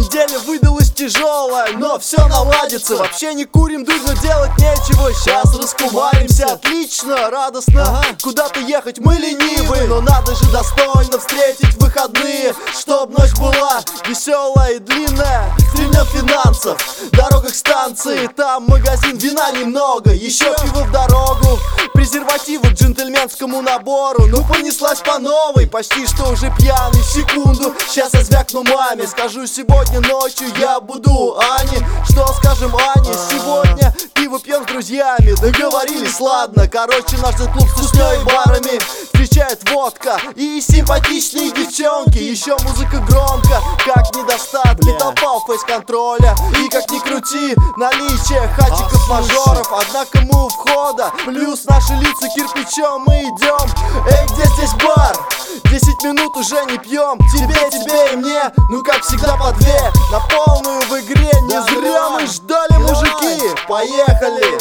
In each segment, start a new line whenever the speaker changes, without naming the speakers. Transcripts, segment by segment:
неделя выдалась тяжелая, но все наладится. Вообще не курим, дурь, но делать нечего. Сейчас раскумаримся, отлично, радостно. Куда-то ехать мы ленивы, но надо же достойно встретить выходные, чтоб ночь была веселая и длинная. Стрельнет финансов, дорогах станции, там магазин, вина немного, еще пиво в дорогу, презервативы к джентльменскому набору. Ну понеслась по новой, почти что уже пьяный. Секунду, сейчас я звякну маме, скажу: сегодня ночью я буду Ане. Что скажем Ане? Сегодня пиво пьем с друзьями. Договорились, ладно. Короче, наш клуб с туснёй и барами встречает водка и симпатичные девчонки. Еще музыка громко, как недостатки, толпа у фейс-контроля. И как ни крути, наличие хатчиков мажоров. Однако мы у входа, плюс наши лица кирпичом, мы идем. Эй, где здесь бар? 10 минут уже не пьем. Тебе и мне, ну как всегда по две. На полную в игре, не зря мы ждали, мужики. Поехали!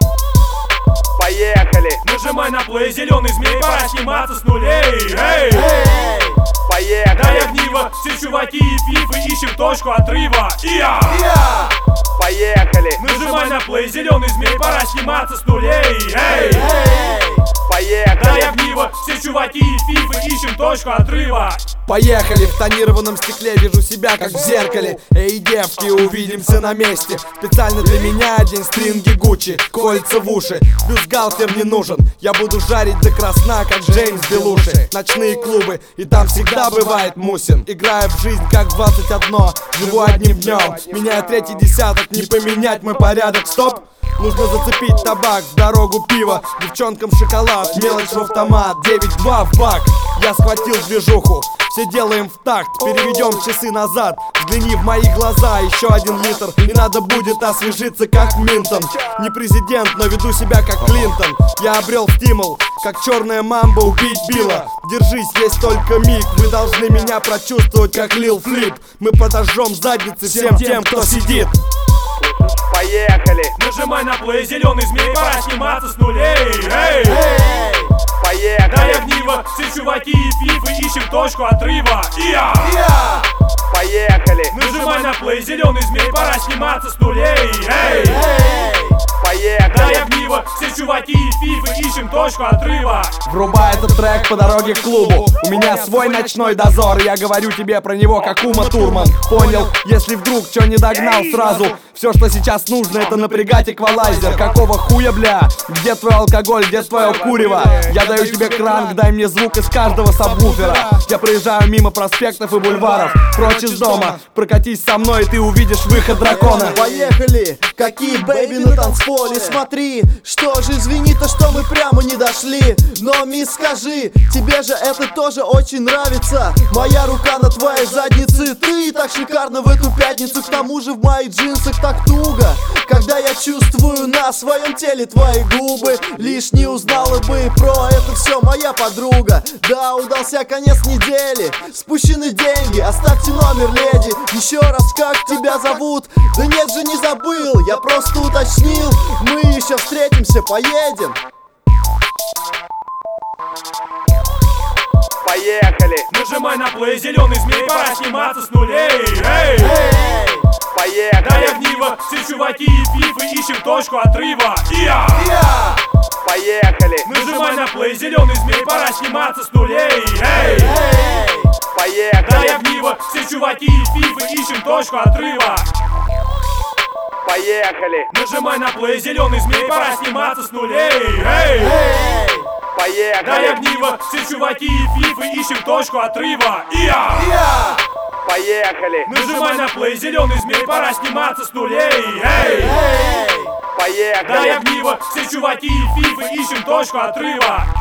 Поехали!
Нажимай на плей, зеленый змей, пора сниматься с нулей. Эй!
Поехали!
Дай огниво, все чуваки и фифы, ищем точку отрыва. Иа!
Поехали!
Нажимай на плей, зеленый змей, пора сниматься с нулей. Эй!
Поехали!
Дай огниво, все чуваки и фифы, ищем точку отрыва.
Поехали, в тонированном стекле вижу себя, как в зеркале. Эй, девки, увидимся на месте. Специально для меня один стринги Гуччи, кольца в уши. Бюстгальтер не нужен, я буду жарить до красна, как Джеймс Белуши. Ночные клубы, и там всегда бывает мусин. Играю в жизнь, как 21, живу одним днем. Меняю третий десяток, не поменять мой порядок, стоп. Нужно зацепить табак, в дорогу пиво, девчонкам шоколад, мелочь в автомат, 9-2 в бак. Я схватил движуху, все делаем в такт, переведем часы назад. Взгляни в мои глаза, еще 1 литр, и надо будет освежиться, как Минтон. Не президент, но веду себя как Клинтон. Я обрел стимул, как черная мамба убить Билла. Держись, есть только миг, вы должны меня прочувствовать, как Лил Флип. Мы подожжем задницы всем тем, кто сидит.
Поехали!
Нажимай на плей, зеленый змей, пора сниматься с нулей. Эй!
Поехали!
Дай огниво, все чуваки и фифы, ищем точку отрыва. Иа!
Поехали!
Нажимай на плей, зеленый змей, пора сниматься с нулей. Эй!
Поехали!
Дай огниво, все чуваки и фифы, ищем точку отрыва.
Врубай этот трек по дороге к клубу. У меня свой ночной дозор, я говорю тебе про него, как Ума Турман. Понял, если вдруг чё не догнал сразу. Все, что сейчас нужно, это напрягать эквалайзер. Какого хуя, бля? Где твой алкоголь, где твое курево? Я даю тебе кранк, дай мне звук из каждого сабвуфера. Я проезжаю мимо проспектов и бульваров, прочь из дома. Прокатись со мной, и ты увидишь выход дракона.
Поехали! Какие бэйби на танцполе, смотри. Что же, извини-то, что мы прямо не дошли. Но, мисс, скажи, тебе же это тоже очень нравится. Моя рука на твоей заднице. Ты так шикарно в эту пятницу. К тому же в моих джинсах так туго, когда я чувствую на своем теле твои губы. Лишь не узнала бы про это все моя подруга. Да, удался конец недели, спущены деньги, оставьте номер, леди. Еще раз, как тебя зовут? Да нет же, не забыл, я просто уточнил. Мы еще встретимся, поедем.
Поехали!
Нажимай на плей, зеленый змей, пора сниматься с нулей. Эй!
Поехали!
Дай огниво, все чуваки и фифы, ищем точку отрыва. Иа!
Поехали!
Нажимай на плей, зеленый змей, пора сниматься с нулей. Эй!
Поехали!
Дай огниво, все чуваки и фифы, ищем точку отрыва.
Поехали!
Нажимай на плей, зеленый змей, пора сниматься с нулей. Эй!
Поехали!
Дай огниво, все чуваки и фифы, ищем точку отрыва. Иа!
Поехали!
Нажимай на плей, зеленый змей, пора сниматься с нулей. Эй!
Поехали!
Дай огниво, все чуваки и фифы, ищем точку отрыва.